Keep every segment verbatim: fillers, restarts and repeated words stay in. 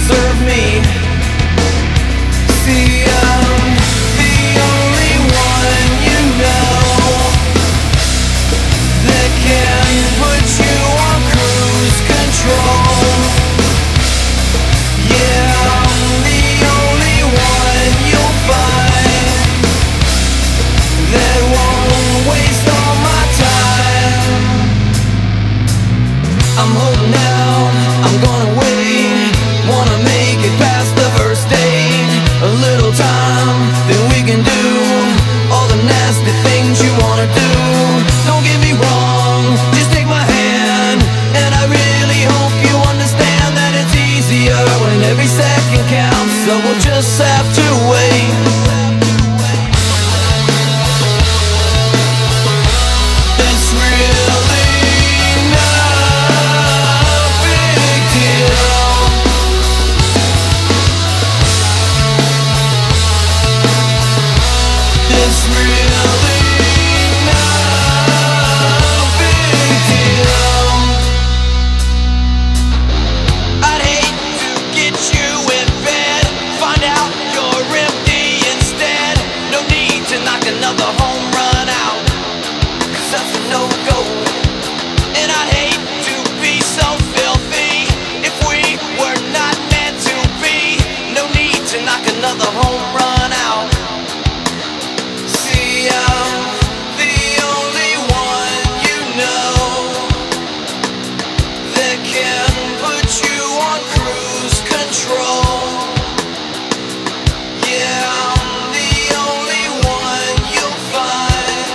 serve me. See, I'm the only one you know that can put you on cruise control. Yeah, I'm the only one you'll find that won't waste all my time. I'm holding out, I'm gonna wait, wanna make it past the first date. A little time, then we can do all the nasty things you wanna do. Don't get me wrong, just take my hand, and I really hope you understand that it's easier when every second counts, so we'll just have to wait. It's really not a big deal. It's really not a big deal. I'd hate to get you in bed, find out you're empty instead. No need to knock another home run out, 'cause that's a no-go. And I'd hate to be so filthy if we were not meant to be. No need to knock another home run out. See, I'm the only one you know that can put you on cruise control. Yeah, I'm the only one you'll find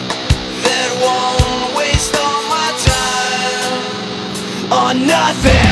that won't waste all my time on nothing.